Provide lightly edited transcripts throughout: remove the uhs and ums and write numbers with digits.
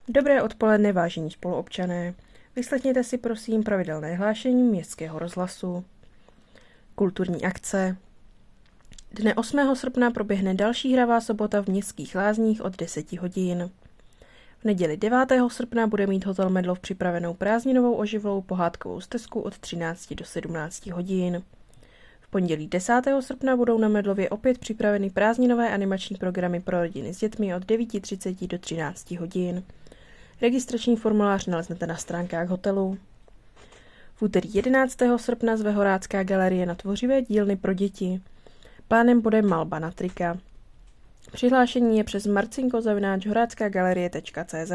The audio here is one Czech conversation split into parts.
Dobré odpoledne, vážení spoluobčané. Vyslechněte si prosím pravidelné hlášení Městského rozhlasu. Kulturní akce. Dne 8. srpna proběhne další hravá sobota v Městských Lázních od 10 hodin. V neděli 9. srpna bude mít hotel Medlov připravenou prázdninovou oživlou pohádkovou stezku od 13 do 17 hodin. V pondělí 10. srpna budou na Medlově opět připraveny prázdninové animační programy pro rodiny s dětmi od 9:30 do 13 hodin. Registrační formulář naleznete na stránkách hotelu. V úterý 11. srpna zve Horácká galerie na tvořivé dílny pro děti. Plánem bude malba na trika. Přihlášení je přes marcinko@horáckagalerie.cz.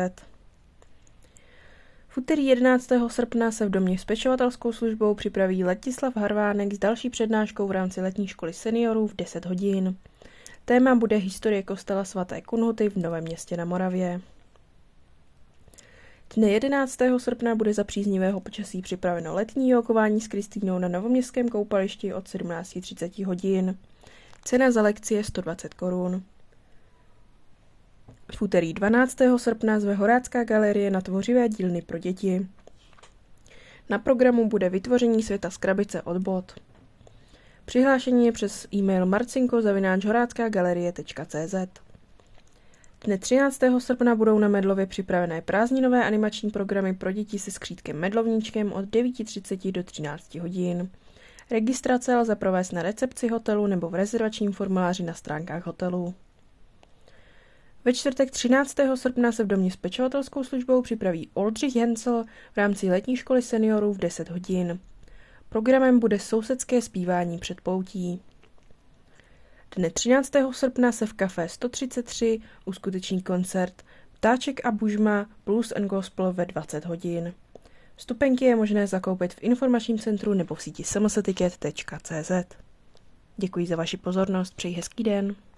V úterý 11. srpna se v domě s pečovatelskou službou připraví Letislav Harvánek s další přednáškou v rámci letní školy seniorů v 10 hodin. Téma bude historie kostela svaté Kunhuty v Novém Městě na Moravě. Dne 11. srpna bude za příznivého počasí připraveno letní jogování s Kristýnou na Novoměstském koupališti od 17:30 hodin. Cena za lekci je 120 korun. V úterý 12. srpna zve Horácká galerie na tvořivé dílny pro děti. Na programu bude vytvoření světa z krabice od bod. Přihlášení je přes e-mail marcinko@horáckagalerie.cz. Dne 13. srpna budou na Medlově připravené prázdninové animační programy pro děti se skřítkem Medlovníčkem od 9:30 do 13 hodin. Registrace lze provést na recepci hotelu nebo v rezervačním formuláři na stránkách hotelu. Ve čtvrtek 13. srpna se v domě s pečovatelskou službou připraví Oldřich Hensel v rámci letní školy seniorů v 10 hodin. Programem bude sousedské zpívání před poutí. Dne 13. srpna se v Café 133 uskuteční koncert Ptáček a bužma Blues and Gospel ve 20 hodin. Vstupenky je možné zakoupit v informačním centru nebo v síti smseticket.cz. Děkuji za vaši pozornost, přeji hezký den.